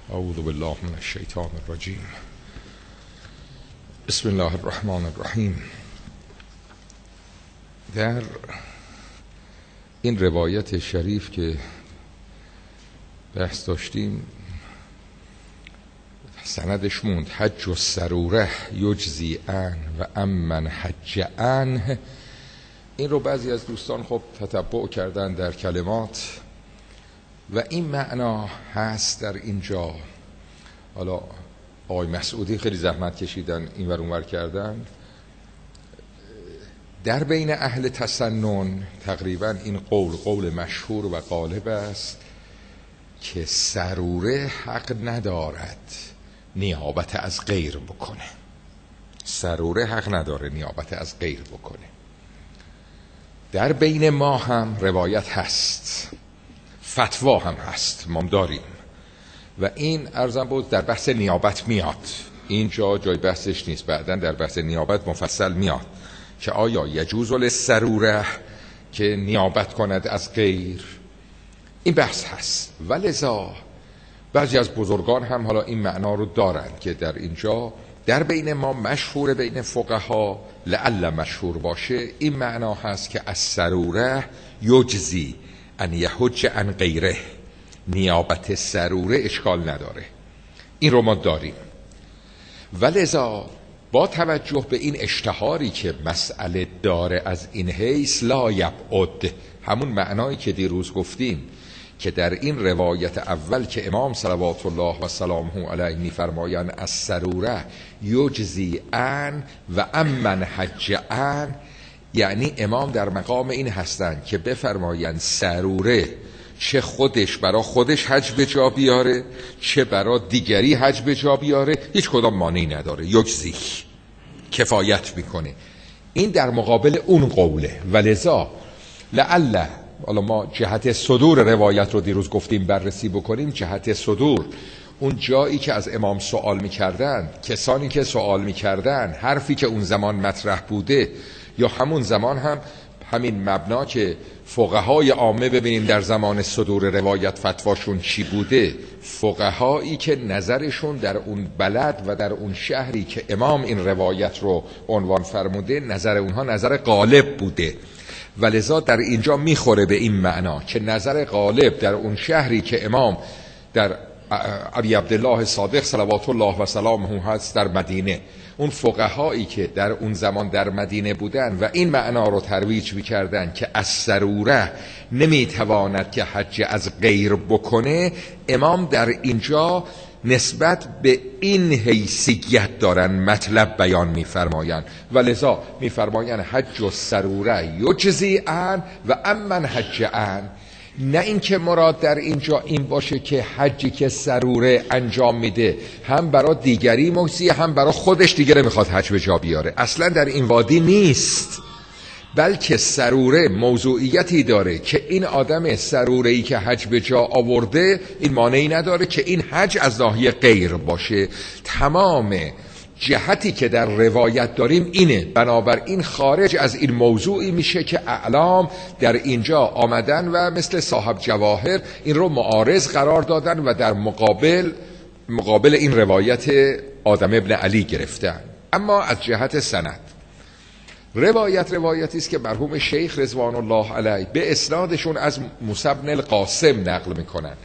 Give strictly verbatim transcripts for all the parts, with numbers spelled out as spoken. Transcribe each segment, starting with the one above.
اعوذ بالله من الشیطان الرجیم. بسم الله الرحمن الرحیم. در این روایت شریف که بحث داشتیم سندش موند حج و سروره یجزی ان و امن حج عنه. این رو بعضی از دوستان خب تتبع کردن در کلمات و این معنا هست در اینجا. حالا آقای مسعودی خیلی زحمت کشیدن این ور اون ور کردن. در بین اهل تسنن تقریبا این قول قول مشهور و غالب است که سروره حق ندارد نیابت از غیر بکنه. سروره حق نداره نیابت از غیر بکنه. در بین ما هم روایت هست، فتوا هم هست، ما داریم و این عرضم بود در بحث نیابت میاد. اینجا جای بحثش نیست، بعداً در بحث نیابت مفصل میاد که آیا یجوز للسروره که نیابت کند از غیر. این بحث هست و لذا بعضی از بزرگان هم حالا این معنا رو دارن که در اینجا در بین ما مشهور بین فقها لعل مشهور باشه این معنا هست که از سروره یجزی ان یحج عن غیره، نیابت سروره اشکال نداره. این رو ما داریم و لذا با توجه به این اشتهاری که مسئله داره از این حیث لا یبعد، همون معنایی که دیروز گفتیم که در این روایت اول که امام صلوات الله و سلامه علیه می‌فرمایند از سروره یجزی ان و امن حج عن، یعنی امام در مقام این هستند که بفرمایند سروره چه خودش برا خودش حج به جا بیاره چه برا دیگری حج به جا بیاره هیچ کدام مانعی نداره، یجزی کفایت میکنه. این در مقابل اون قوله و لذا لعل حالا ما جهت صدور روایت رو دیروز گفتیم بررسی بکنیم. جهت صدور اون جایی که از امام سوال میکردن، کسانی که سوال میکردن، حرفی که اون زمان مطرح بوده یا همون زمان هم همین مبنا که فقهای عامه ببینیم در زمان صدور روایت فتواشون چی بوده. فقهایی که نظرشون در اون بلد و در اون شهری که امام این روایت رو عنوان فرموده نظر اونها نظر غالب بوده و لذا در اینجا میخوره به این معنا که نظر غالب در اون شهری که امام در ابی عبدالله صادق صلوات الله و سلامه هست در مدینه، اون فقهایی که در اون زمان در مدینه بودن و این معنا رو ترویج میکردن که از سروره نمیتواند که حج از غیر بکنه، امام در اینجا نسبت به این حیثیت دارن مطلب بیان میفرمایند و لذا میفرمایند حج و سروره یجزی عن و امن حج عن. نه اینکه مراد در اینجا این باشه که حجی که سروره انجام میده هم برای دیگری مجزی هم برای خودش دیگه میخواد حج به جا بیاره، اصلا در این وادی نیست. بلکه سروره موضوعیتی داره که این آدم سروره‌ای که حج به جا آورده این مانعی نداره که این حج از ناحیه غیر باشه. تمام جهتی که در روایت داریم اینه، بنابراین خارج از این موضوعی میشه که اعلام در اینجا آمدن و مثل صاحب جواهر این رو معارض قرار دادن و در مقابل مقابل این روایت آدم ابن علی گرفتن. اما از جهت سند روایت روایتی است که مرحوم شیخ رضوان الله علیه به اسنادشون از موسی بن القاسم نقل میکنن.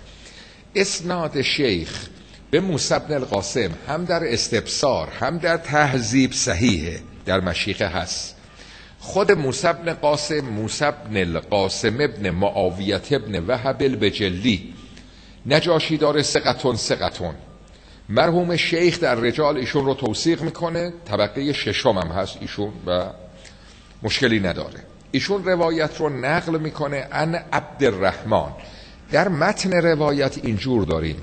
اسناد شیخ به موسی بن القاسم هم در استبصار هم در تهذیب صحیحه، در مشیخه هست. خود موسی بن قاسم موسی بن القاسم ابن معاویه ابن وهب البجلی نجاشی داره ثقتون ثقتون. مرحوم شیخ در رجال ایشون رو توثیق میکنه، طبقه ششم هم هست ایشون و مشکلی نداره. ایشون روایت رو نقل میکنه ان عبدالرحمن. در متن روایت اینجور داریم،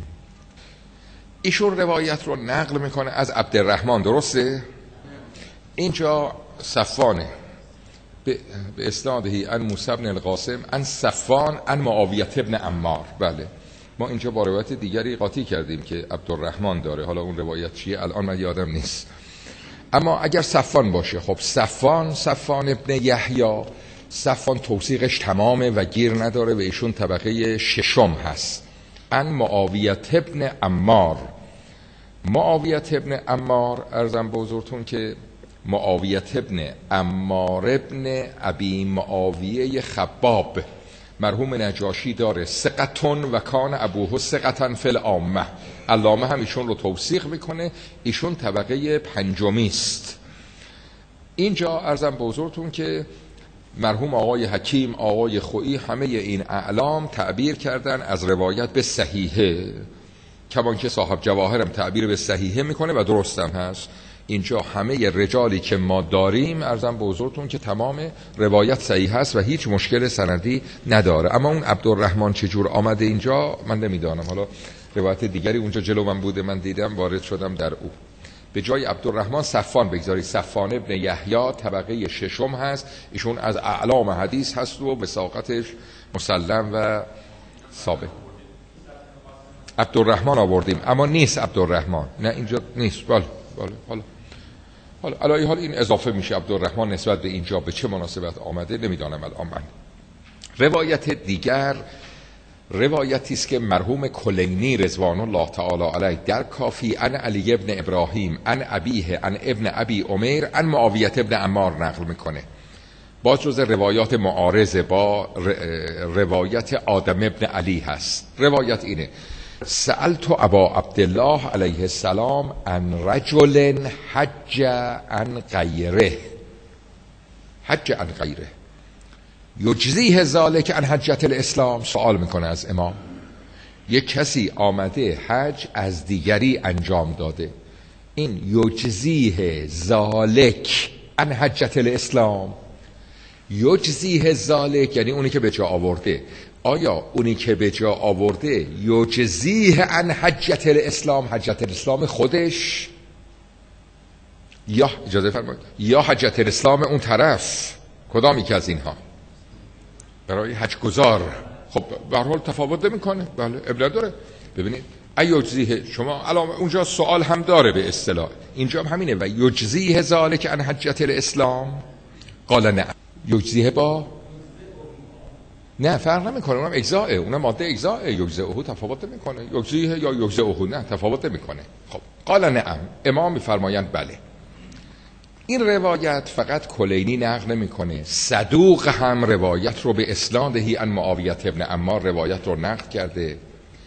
ایشون روایت رو نقل میکنه از عبدالرحمن، درسته؟ اینجا صفوانه به اسناده ان موسی بن القاسم ان صفوان ان معاویه ابن عمار. بله ما اینجا با روایت دیگری قاطی کردیم که عبدالرحمن داره، حالا اون روایت چیه الان من یادم نیست. اما اگر صفوان باشه، خب صفوان صفوان ابن یحیی، صفوان توثیقش تمامه و گیر نداره و ایشون طبقه ششم هست. عن معاویه ابن عمار. معاویه ابن عمار، عرضم به حضورتون که معاویه ابن عمار ابن ابی معاویه خباب مرحوم نجاشی داره ثقتون و کان ابوه ثقتن فی العامه. علامه هم ایشون رو توثیق میکنه، ایشون طبقه پنجمی است. اینجا عرضم به حضورتون که مرحوم آقای حکیم، آقای خویی، همه این اعلام تعبیر کردن از روایت به صحیحه، کمان که صاحب جواهرم تعبیر به صحیحه میکنه و درستم هست. اینجا همه رجالی که ما داریم عرضم به حضورتون که تمام روایت صحیح هست و هیچ مشکل سندی نداره. اما اون عبدالرحمن چجور آمده اینجا من نمیدانم. حالا روایت دیگری اونجا جلو من بوده، من دیدم، وارد شدم در او. به جای عبدالرحمن صفان بگذاری، صفان ابن یحیی طبقه ششم هست، ایشون از اعلام حدیث هست و وثاقتش مسلم و ثابت. عبدالرحمن آوردیم اما نیست عبدالرحمن، نه اینجا نیست. بله بله حالا حالا علی حال این اضافه میشه عبدالرحمن نسبت به اینجا به چه مناسبت آمده نمیدانم الان من. روایت دیگر روایتی است که مرحوم کلینی رضوان الله تعالی علیه در کافی عن علی ابن ابراهیم عن ابیه عن ابن ابی عمیر عن معاویه ابن عمار نقل میکنه. باز جز روایات معارضه با روایت آدم ابن علی هست. روایت اینه: سألت ابا عبدالله علیه السلام عن رجل حج عن غیره حج عن غیره یجزیه ذالک عن حجت الاسلام. سوال میکنه از امام، یک کسی آمده حج از دیگری انجام داده، این یجزیه ذالک عن حجت الاسلام، یجزیه ذالک یعنی اونی که به جا آورده، آیا اونی که به جا آورده یجزیه عن حجت الاسلام، حجت الاسلام خودش، یا اجازه فرمایید یا حجت الاسلام اون طرف، کدام یکی از اینها برای حج گزار؟ خب به هر حال تفاوت نمیکنه. بله ابن داره. ببینید ایجزیه، شما علامه اونجا سوال هم داره به اصطلاح، اینجا هم همینه و یجزیه ذالک عن حجت الاسلام. قال نه. یجزیه با نه فرق نمیکنه، اونم اجزاءه، اونم ماده اجزاءه، یجزئه تفاوت نمیکنه، یجزیه یا یجزئه نه تفاوت نمیکنه. خب قال نعم، امام میفرمایند بله. این روایت فقط کلینی نقل نمیکنه، صدوق هم روایت رو به اسنادهی عن معاویه ابن عمار روایت رو نقل کرده.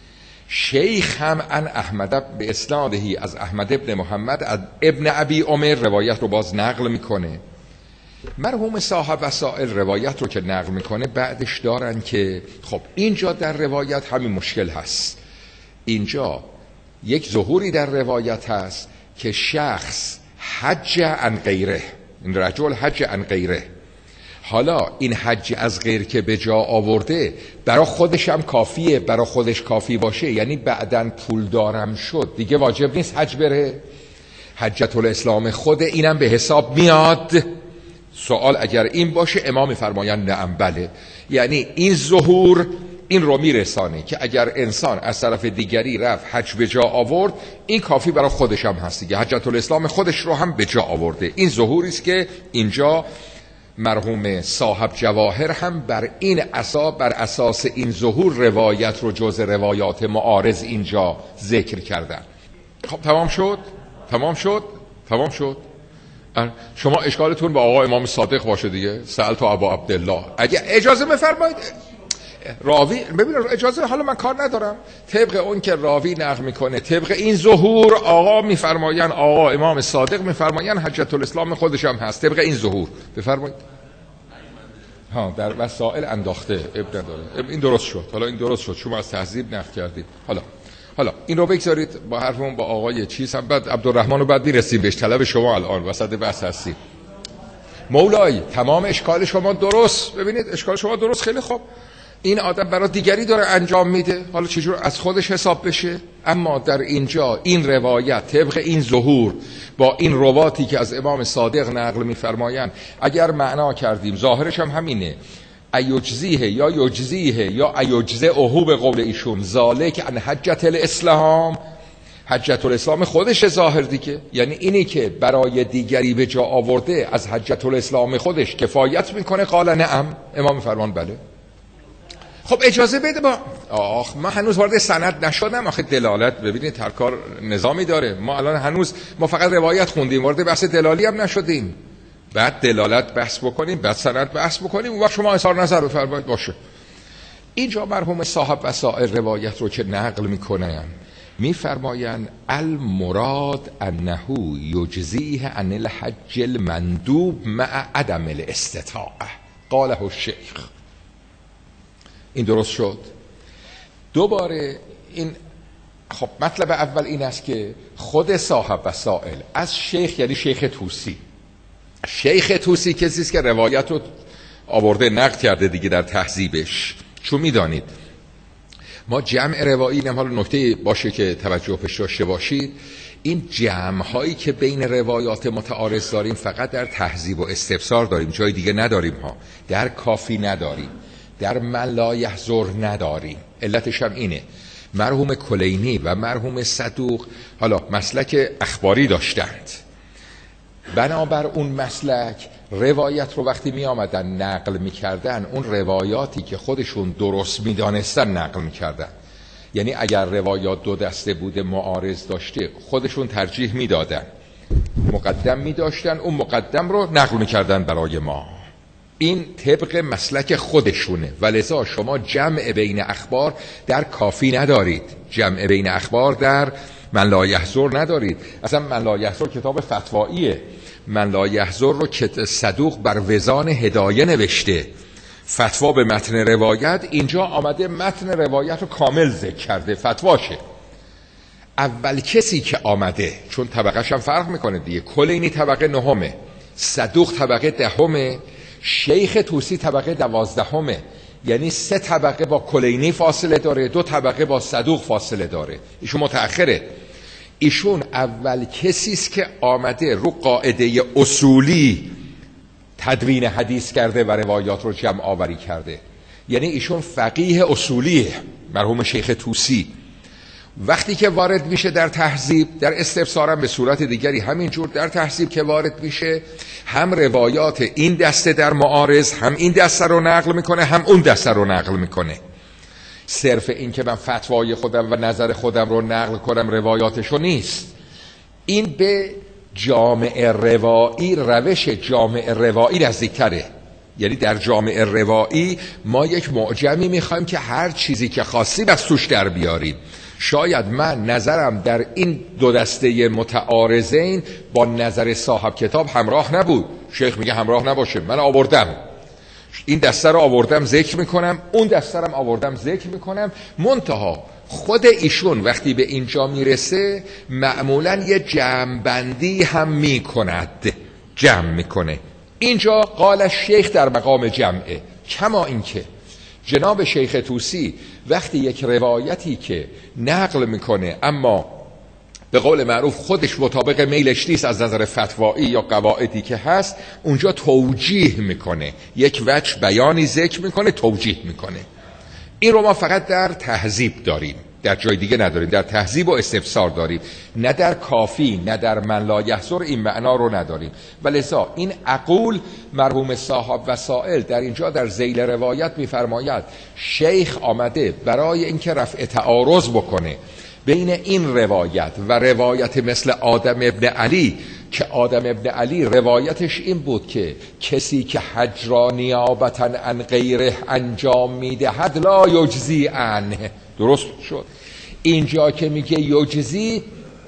شیخ هم عن احمد به اسنادهی از احمد ابن محمد از ابن ابی عمر روایت رو باز نقل میکنه. مرحوم صاحب وسائل روایت رو که نقل میکنه بعدش دارن که خب اینجا در روایت همین مشکل هست، اینجا یک ظهوری در روایت هست که شخص حج عن غیره، این رجل حج عن غیره، حالا این حج از غیر که به جا آورده برای خودش هم کافیه، برای خودش کافی باشه یعنی بعدن پول دارم شد دیگه واجب نیست حج بره، حجت الاسلام خود اینم به حساب میاد. سوال اگر این باشه امام فرمایند نعم بله، یعنی این ظهور این رو میرسانه که اگر انسان از طرف دیگری رفت حج به جا آورد این کافی برای خودش هم هست دیگه، حجت الاسلام خودش رو هم به جا آورده. این ظهوری است که اینجا مرحوم صاحب جواهر هم بر این اساس بر اساس این ظهور روایت رو جز روایات معارض اینجا ذکر کردن. خب تمام شد تمام شد تمام شد شما اشکالتون با آقا امام صادق باشه دیگه. سألت ابا عبدالله، اگه اجازه بفرمایید راوی ببینید اجازه، حالا من کار ندارم طبق اون که راوی نقل میکنه، طبق این ظهور آقا میفرمایند، آقا امام صادق میفرمایند حجت الاسلام خودش هم هست، طبق این ظهور بفرمایید. ها در وسائل انداخته ابن داره، این درست شد. حالا این درست شد، شما از تهذیب نقل کردید. حالا حالا این رو بگذارید با حرفمون با آقای چیز هم بعد عبدالرحمن رو بعد میرسیم بهش، طلب شما الان وسط بحث هستید. مولای تمام اشکال شما درست، ببینید اشکال شما درست، خیلی خوب. این آدم برای دیگری داره انجام میده، حالا چجور از خودش حساب بشه؟ اما در اینجا این روایت طبق این ظهور با این رواتی که از امام صادق نقل میفرمایند اگر معنا کردیم ظاهرش هم همینه، ایجزیه یا یجزیه یا ایجزئه به قول ایشون ذالک عن حجت الاسلام، حجت الاسلام خودش ظاهر دیگه، یعنی اینی که برای دیگری به جا آورده از حجت الاسلام خودش کفایت میکنه. قال نعم، امام فرمان بله. خب اجازه بده با آخ ما هنوز وارد سند نشدم. آخه دلالت ببینید هر کار نظامی داره. ما الان هنوز ما فقط روایت خوندیم، وارد بحث دلالی هم نشدیم. بعد دلالت بحث بکنیم، بعد سند بحث بکنیم، اون وقت شما اظهار نظر بفرمایید. باشه. اینجا مرحوم صاحب وسائل روایت رو که نقل میکنن میفرمایند المراد انه یجزیه عن الحج المندوب مع عدم الاستطاعه قاله الشیخ. این درست شد؟ دوباره این خب مطلب اول این است که خود صاحب وسائل از شیخ یعنی شیخ طوسی، شیخ طوسی کسی است که روایت رو آورده نقل کرده دیگه در تهذیبش. چون میدانید ما جمع روایی، نم حالا نکته باشه که توجه پیش داشته باشید، این جمع هایی که بین روایات متعارض داریم فقط در تهذیب و استفسار داریم، جای دیگه نداریم ها. در کافی نداریم، در من لا یحضر نداریم. علتش هم اینه مرحوم کلینی و مرحوم صدوق حالا مسلک اخباری داشتند، بنابر اون مسلک روایت رو وقتی می آمدن نقل می کردن اون روایاتی که خودشون درست می دانستن نقل می کردن. یعنی اگر روایات دو دسته بوده معارض داشته خودشون ترجیح می دادن، مقدم می داشتن، اون مقدم رو نقل می کردن برای ما. این طبق مسلک خودشونه و لذا شما جمع بین اخبار در کافی ندارید، جمع بین اخبار در من لا یحضر ندارید. اصلا من لا یحضر کتاب فتواییه، من لا یحضر رو که صدوق بر وزان هدایه نوشته، فتوا به متن روایت، اینجا آمده متن روایت رو کامل ذکر کرده، فتواشه. اول کسی که آمده، چون طبقه‌ش هم فرق میکنه دیگه، کلینی طبقه نهمه، صدوق طبقه دهمه، شیخ طوسی طبقه دوازدهمه، یعنی سه طبقه با کلینی فاصله داره، دو طبقه با صدوق فاصله داره. ایشون متأخره. ایشون اول کسی است که آمده رو قاعده اصولی تدوین حدیث کرده و روایات رو جمع آوری کرده. یعنی ایشون فقیه اصولیه مرحوم شیخ طوسی. وقتی که وارد میشه در تهذیب، در استفسارم به صورت دیگری همینجور، در تهذیب که وارد میشه هم روایات این دسته در معارض، هم این دسته رو نقل میکنه، هم اون دسته رو نقل میکنه. صرف این که من فتوای خودم و نظر خودم رو نقل کنم روایاتشو نیست. این به جامع روایی، روش جامع روایی نزدیکتره. یعنی در جامع روایی ما یک معجمی میخوایم که هر چیزی که خواستیم از توش در بیاریم. شاید من نظرم در این دو دسته متعارضین با نظر صاحب کتاب همراه نبود، شیخ میگه همراه نباشه، من آوردم این دسته رو آوردم ذکر میکنم، اون دسته رو آوردم ذکر میکنم. منتها خود ایشون وقتی به اینجا میرسه معمولا یه جمع هم میکند، جمع میکنه. اینجا قال شیخ در مقام جمعه، کما اینکه جناب شیخ طوسی وقتی یک روایتی که نقل میکنه اما به قول معروف خودش مطابق میلش نیست از نظر فتوایی یا قواعدی که هست، اونجا توجیه میکنه، یک وجه بیانی ذکر میکنه، توجیه میکنه. این رو ما فقط در تهذیب داریم، در جای دیگه نداریم. در تهذیب و استفسار داریم، نه در کافی، نه در من لا یحضر این معنا رو نداریم. ولذا این عقول مرحوم صاحب وسائل در اینجا در ذیل روایت میفرماید شیخ آمده برای اینکه رفع تعارض بکنه بین این روایت و روایت مثل آدم ابن علی، که آدم ابن علی روایتش این بود که کسی که حج را نیابتا عن غیره انجام میدهد لا یجزی عنه. درست شد؟ اینجا که میگه یجزی،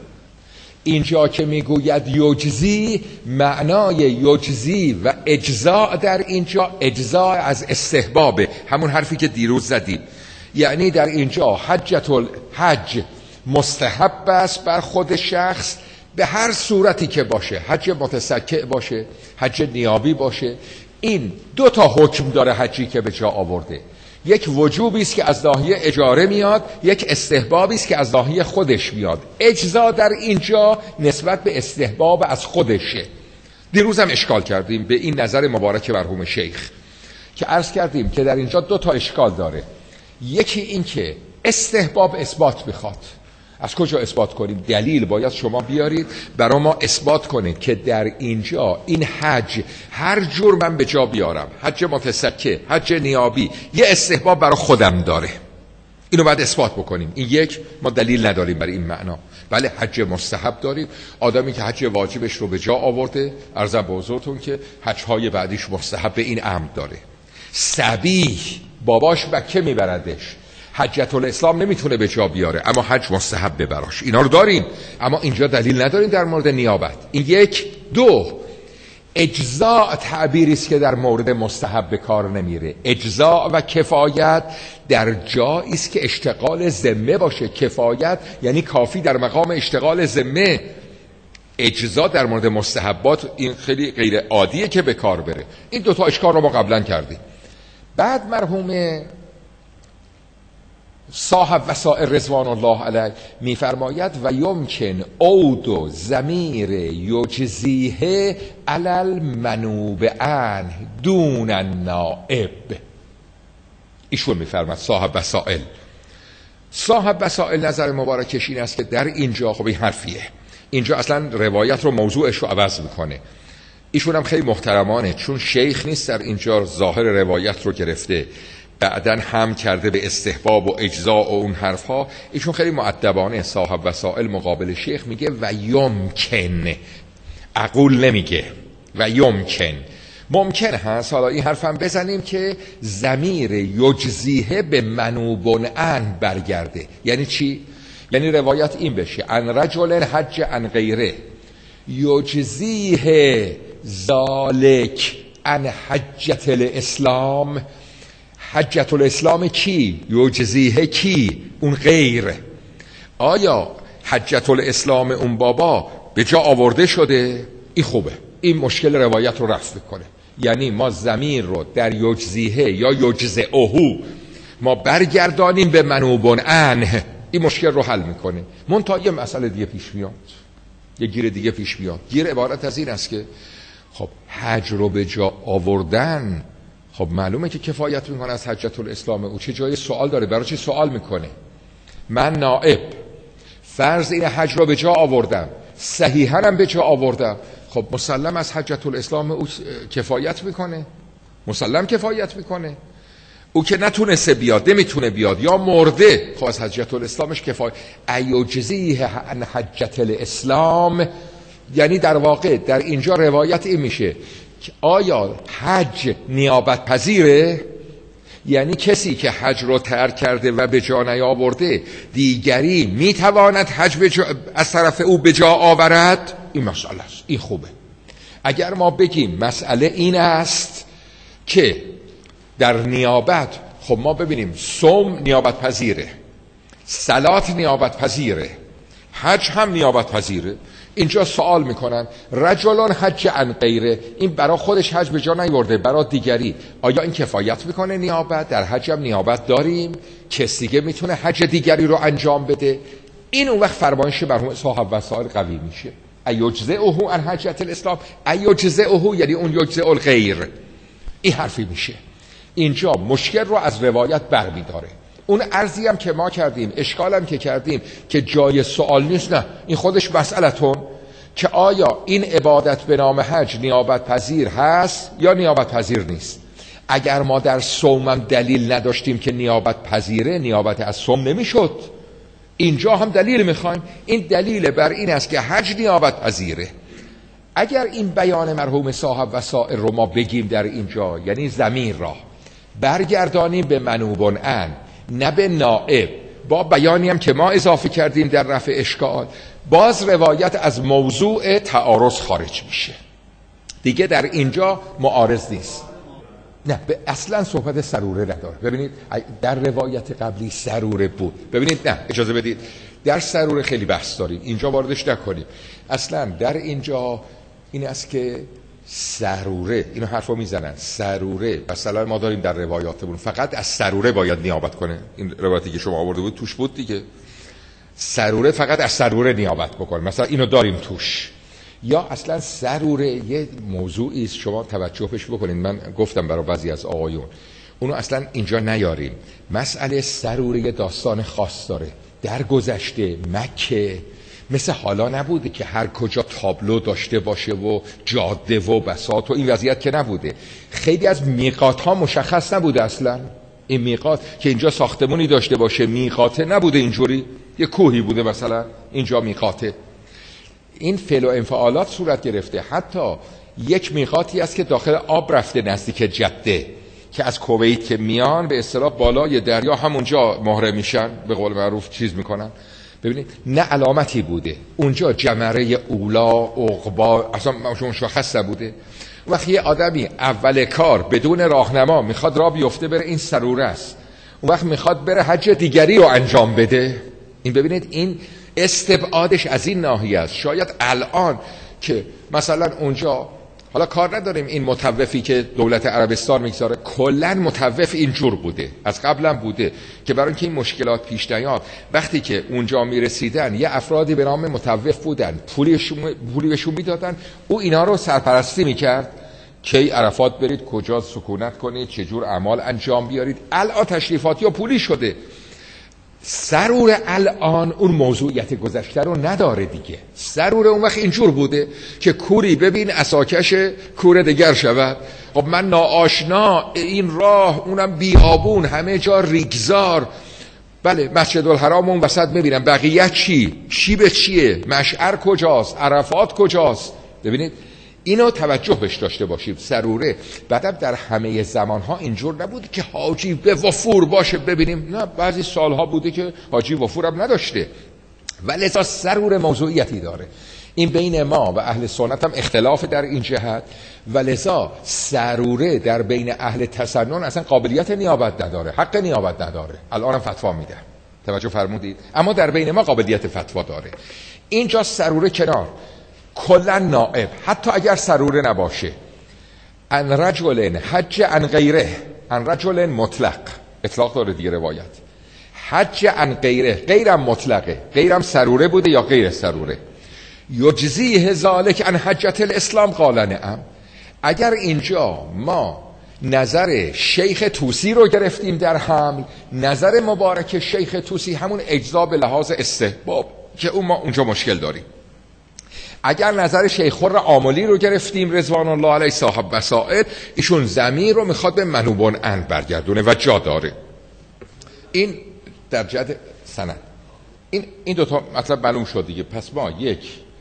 اینجا که میگوید یجزی، معنای یجزی و اجزاء در اینجا اجزاء از استحبابه، همون حرفی که دیروز زدیم. یعنی در اینجا حجت الحج مستحب است بر خود شخص به هر صورتی که باشه، حج متسکع باشه، حج نیابی باشه. این دو تا حکم داره حجی که به جا آورده، یک وجوبی است که از ناحیه اجاره میاد، یک استحبابی است که از ناحیه خودش میاد. اجزا در اینجا نسبت به استحباب از خودشه. دیروز هم اشکال کردیم به این نظر مبارک مرحوم شیخ که عرض کردیم که در اینجا دو تا اشکال داره. یکی این که استحباب اثبات میخواد، از کجا اثبات کنیم؟ دلیل باید شما بیارید برای ما اثبات کنید که در اینجا این حج هر جور من به جا بیارم، حج متسکه، حج نیابی، یه استحباب برای خودم داره. اینو باید اثبات بکنیم. این یک، ما دلیل نداریم برای این معنا. بله حج مستحب داریم، آدمی که حج واجبش رو به جا آورده، عرضم به حضورتون که حج‌های بعدیش مستحب به این امر داره. صبی باباش مکه میبردش، حجت الاسلام نمیتونه به جا بیاره اما حج مستحب ببراش، اینا رو داریم، اما اینجا دلیل نداریم در مورد نیابت. این یک. دو، اجزاء تعبیری است که در مورد مستحب به کار نمیره. اجزاء و کفایت در جایی است که اشتغال ذمه باشه. کفایت یعنی کافی در مقام اشتغال ذمه. اجزاء در مورد مستحبات این خیلی غیر عادیه که به کار بره. این دوتا اشکال رو ما قبلا کردیم. بعد مرحوم صاحب وسائل رضوان الله علیه میفرماید و یمکن عود ضمیر یجزیه علی المنوب عنه دون النائب. ایشون میفرماید صاحب وسائل صاحب وسائل نظر مبارکش این است که در اینجا خب این حرفیه، اینجا اصلا روایت رو موضوعش رو عوض میکنه. ایشون هم خیلی محترمانه، چون شیخ نیست در اینجا ظاهر روایت رو گرفته بعدن هم کرده به استحباب و اجزاء و اون حرفها. ایشون خیلی مؤدبانه صاحب وسائل مقابل شیخ میگه و یمکن، اقول نمیگه و یمکن. ممکن هست حالا این حرفم بزنیم که ضمیر یجزیه به منوبن عن برگرده. یعنی چی؟ یعنی روایت این بشه ان رجل حج عن غیره یجزیه ذالک عن حجت الاسلام. حجت الاسلام کی؟ یجزیه کی؟ اون غیر. آیا حجت الاسلام اون بابا به جا آورده شده؟ این خوبه، این مشکل روایت رو رفع کنه. یعنی ما ضمیر رو در یجزیه یا یجزئه ما برگردانیم به منوبن عنه، این مشکل رو حل میکنه. منتها یه مسئله دیگه پیش میاد، یه گیر دیگه پیش میاد. گیر عبارت از این است که خب حج رو به جا آوردن خب معلومه که کفایت میکنه از حجت الاسلام او. چه جای سوال داره؟ برای چی سوال میکنه؟ من نائب فرض این حج رو به جا آوردم، صحیحاً هم به جا آوردم، خب مسلم از حجت الاسلام او کفایت میکنه، مسلم کفایت میکنه. او که نتونسته بیاد، نمیتونه بیاد یا مرده، خب از حجت الاسلامش کفایت. ایجزیه عن حجت الاسلام یعنی در واقع در اینجا روایت این میشه که آیا حج نیابت پذیره؟ یعنی کسی که حج رو ترک کرده و به جا نیاورده دیگری میتواند حج به جا از طرف او به جا آورد؟ این مسئله است، این خوبه. اگر ما بگیم مسئله این است که در نیابت خب ما ببینیم صوم نیابت پذیره، صلات نیابت پذیره، حج هم نیابت پذیره. اینجا سوال میکنن رجلان حج عن غیره، این برای خودش حج به جا نیورده، برای دیگری آیا این کفایت میکنه نیابت؟ در حج هم نیابت داریم، کسی دیگه میتونه حج دیگری رو انجام بده. این اون وقت فرمایش مرحوم صاحب وسائل قوی میشه. ایجزئه عن حجت الاسلام، ایجزئه یعنی اون یجزئ الغیر، این حرفی میشه. اینجا مشکل رو از روایت برمیداره. اون عرضی هم که ما کردیم، اشکال هم که کردیم که جای سوال نیست، نه این خودش مسئلتون که آیا این عبادت به نام حج نیابت پذیر هست یا نیابت پذیر نیست. اگر ما در صوم دلیل نداشتیم که نیابت پذیره، نیابت از صوم نمیشد. اینجا هم دلیل میخوایم، این دلیل بر این است که حج نیابت پذیره. اگر این بیان مرحوم صاحب وسائل رو ما بگیم در اینجا، یعنی ضمیر را برگردانیم به منوبن عن نه به نائب، با بیانی هم که ما اضافه کردیم در رفع اشکال، باز روایت از موضوع تعارض خارج میشه، دیگه در اینجا معارض نیست. نه اصلا صحبت سروره نداره. ببینید در روایت قبلی سروره بود، ببینید نه اجازه بدید در سروره خیلی بحث داریم، اینجا واردش نکنیم. اصلا در اینجا این است که سروره، اینو حرفا میزنن سروره، مثلا ما داریم در روایاتمون فقط از سروره باید نیابت کنه. این روایتی که شما آورده بود توش بود دیگه، سروره فقط از سروره نیابت بکنه، مثلا اینو داریم توش. یا اصلا سروره یه موضوعی است شما توجه بهش بکنید، من گفتم برای بعضی از آقایون اونو اصلا اینجا نیاریم. مسئله سروره یه داستان خاص داره. در گذشته مکه مثل حالا نبوده که هر کجا تابلو داشته باشه و جاده و بساط و این وضعیت که نبوده. خیلی از میقات ها مشخص نبوده اصلا. این میقات که اینجا ساختمونی داشته باشه میقاته نبوده، اینجوری یه کوهی بوده مثلا اینجا میقاته. این فعل و انفعالات صورت گرفته. حتی یک میقاتی است که داخل آب رفته نزدیک جده، که از کویت که میان به اصطلاح بالای دریا همونجا مهره میشن، به قول معروف چیز میکنن. ببینید نه علامتی بوده اونجا، جمره اولا عقبا اصلا مشخص نبوده. وقتی یه آدمی اول کار بدون راهنما میخواد راه بیفته بره، این سروره است. اون وقت میخواد بره حج دیگری رو انجام بده. این ببینید این استبعادش از این ناحیه است. شاید الان که مثلا اونجا، حالا کار نداریم این مطوفی که دولت عربستان میگذاره، کلن مطوف اینجور بوده، از قبلا بوده که برای اینکه این مشکلات پیش نیاد وقتی که اونجا میرسیدن یه افرادی به نام مطوف بودن، پولیشون پولی بهشون میدادن، او اینا رو سرپرستی میکرد کی عرفات برید، کجا سکونت کنید، چجور اعمال انجام بیارید. الان تشریفاتی و پولی شده. سرور الان اون موضوعیت گذشته رو نداره دیگه. سرور اون وقت اینجور بوده که کوری ببین اساکش کور دیگر شود. خب من ناآشنا، این راه اونم بیابون، همه جا ریگزار، بله مسجد الحرام اون وسط میبینم، بقیه چی؟ چی به چیه؟ مشعر کجاست؟ عرفات کجاست؟ ببینید اینو توجه بهش داشته باشیم. سروره بعدم در همه زمانها اینجور نبوده که حاجی به وفور باشه ببینیم، نه، بعضی سالها بوده که حاجی وفور هم نداشته، ولی لذا سروره موضوعیتی داره. این بین ما و اهل سنت هم اختلاف در این جهت، و لذا سروره در بین اهل تسنن اصلا قابلیت نیابت نداره، حق نیابت نداره. الان هم فتوا میده، توجه فرمودید؟ اما در بین ما قابلیت فتوا داره. اینجا سروره کنار، کلا نائب، حتی اگر سروره نباشه، ان رجل حج عن غیره، ان رجل مطلق، اطلاق داره دیگه روایت، حج عن غیره، غیرم مطلقه، غیرم سروره بوده یا غیر سروره، یجزیه ذالک عن حجت الاسلام قال نعم. اگر اینجا ما نظر شیخ طوسی رو گرفتیم در حمل، نظر مبارک شیخ طوسی همون اجزا به لحاظ استحباب که اون ما اونجا مشکل داریم. اگر نظر شیخ خور عاملی رو گرفتیم رضوان الله علیه صاحب وسائل، ایشون ضمیر رو میخواد به منوبون ان برگردونه و جا داره. این در جهت سند این این دو تا مطلب معلوم شد دیگه. پس ما یک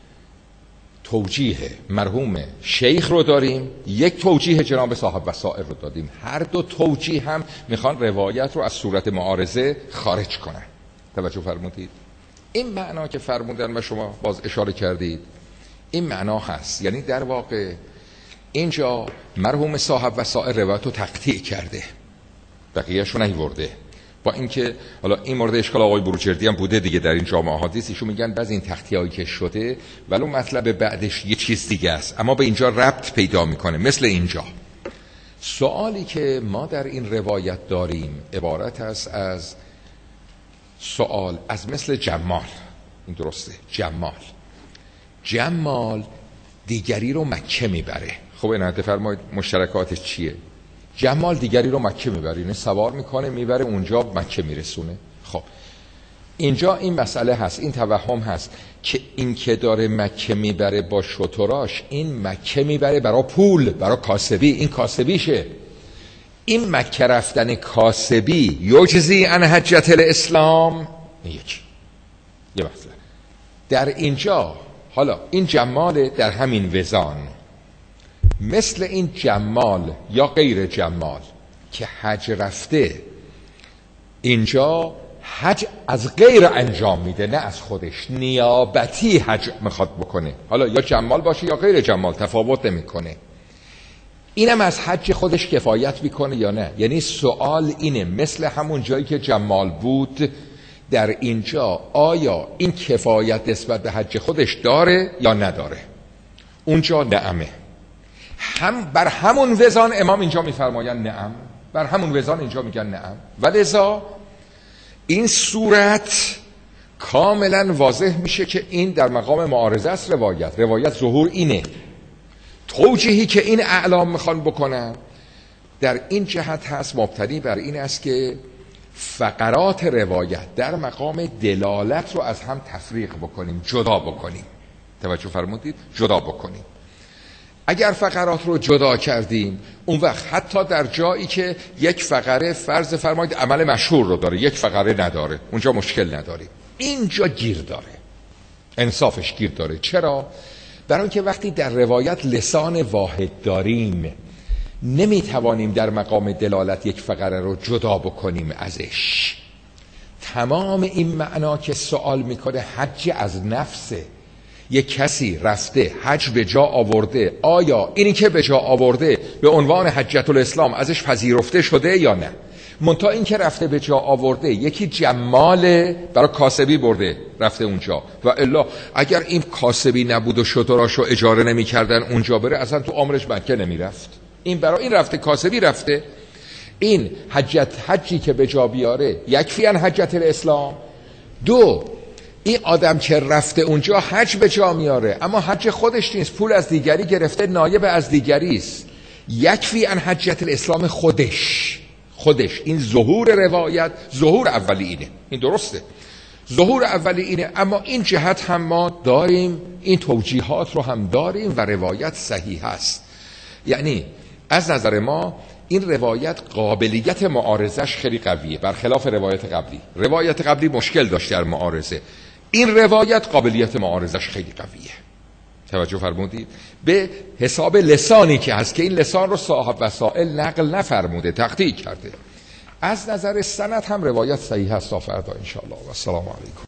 توجیه مرحوم شیخ رو داریم، یک توجیه جناب صاحب وسائل رو دادیم. هر دو توجیه هم میخوان روایت رو از صورت معارضه خارج کنن. توجه فرمودید؟ این معنا که فرمودن و شما باز اشاره کردید، این معنا هست. یعنی در واقع اینجا مرحوم صاحب وسائل روایت رو تقطیع کرده، بقیه‌شو نیورده. با اینکه حالا این مورد اشکال آقای بروجردی هم بوده دیگه در این جامعه حدیث، ایشون میگن بعضی این تقطیعایی که شده ولو مطلب بعدش یه چیز دیگه است، اما به اینجا ربط پیدا میکنه. مثل اینجا سوالی که ما در این روایت داریم عبارت است از سوال از مثل جمال. این درسته، جمال جمال دیگری رو مکه میبره. خب این حد فرمایید مشترکاتش چیه؟ جمال دیگری رو مکه میبره، اینه سوار میکنه میبره اونجا مکه میرسونه. خب اینجا این مسئله هست، این توهم هست که این که داره مکه میبره با شتراش، این مکه میبره برای پول، برای کاسبی، این کاسبیشه. این مکه رفتن کاسبی یجزی عن حجت الاسلام، یک یه مسئله در اینجا. حالا این جمال در همین وزان، مثل این جمال یا غیر جمال که حج رفته اینجا حج از غیر انجام میده، نه از خودش، نیابتی حج میخواد بکنه. حالا یا جمال باشه یا غیر جمال، تفاوت نمیکنه. اینم از حج خودش کفایت میکنه یا نه؟ یعنی سوال اینه، مثل همون جایی که جمال بود در اینجا آیا این کفایت نسبت به حج خودش داره یا نداره؟ اونجا نعمه. هم بر همون وزان امام اینجا میفرماین نعم، بر همون وزان اینجا میگن نعم. ولذا این صورت کاملا واضح میشه که این در مقام معارضه است. روایت روایت ظهور اینه. توجیهی که این اعلام میخوان بکنن در این جهت هست، مبتنی بر این است که فقرات روایت در مقام دلالت رو از هم تفریق بکنیم، جدا بکنیم. توجه فرمودید؟ جدا بکنیم. اگر فقرات رو جدا کردیم، اون وقت حتی در جایی که یک فقره فرض فرمایید عمل مشهور رو داره، یک فقره نداره، اونجا مشکل نداریم. اینجا گیر داره، انصافش گیر داره. چرا؟ برای اینکه وقتی در روایت لسان واحد داریم، نمیتوانیم در مقام دلالت یک فقره رو جدا بکنیم ازش. تمام این معنا که سوال میکنه حج از نفسه. یک کسی رفته حج به جا آورده، آیا اینی که به جا آورده به عنوان حجت الاسلام ازش پذیرفته شده یا نه؟ منتها این که رفته به جا آورده یکی جمال برای کاسبی برده رفته اونجا، و الا اگر این کاسبی نبود و شتراشو اجاره نمی کردن اونجا بره، اصلا تو عمرش مکه نمی رفت. این برای این رفته کاسبی رفته. این حجت حجی که به جا بیاره یکفی ان حجت الاسلام. دو، این آدم که رفته اونجا حج به جا میاره، اما حج خودش نیست، پول از دیگری گرفته، نایب از دیگری است. یکفی ان حجت الاسلام خودش خودش این ظهور روایت، ظهور اولی اینه، این درسته، ظهور اولی اینه. اما این جهت هم ما داریم، این توجیهات رو هم داریم و روایت صحیح است. یعنی از نظر ما این روایت قابلیت معارضش خیلی قویه، برخلاف روایت قبلی. روایت قبلی مشکل داشت در معارضه، این روایت قابلیت معارضش خیلی قویه. توجه فرمودید؟ به حساب لسانی که هست که این لسان رو صاحب وسائل نقل نفرموده، تقطیع کرده. از نظر سند هم روایت صحیح هست. تا فردا ان شاء الله و السلام علیکم.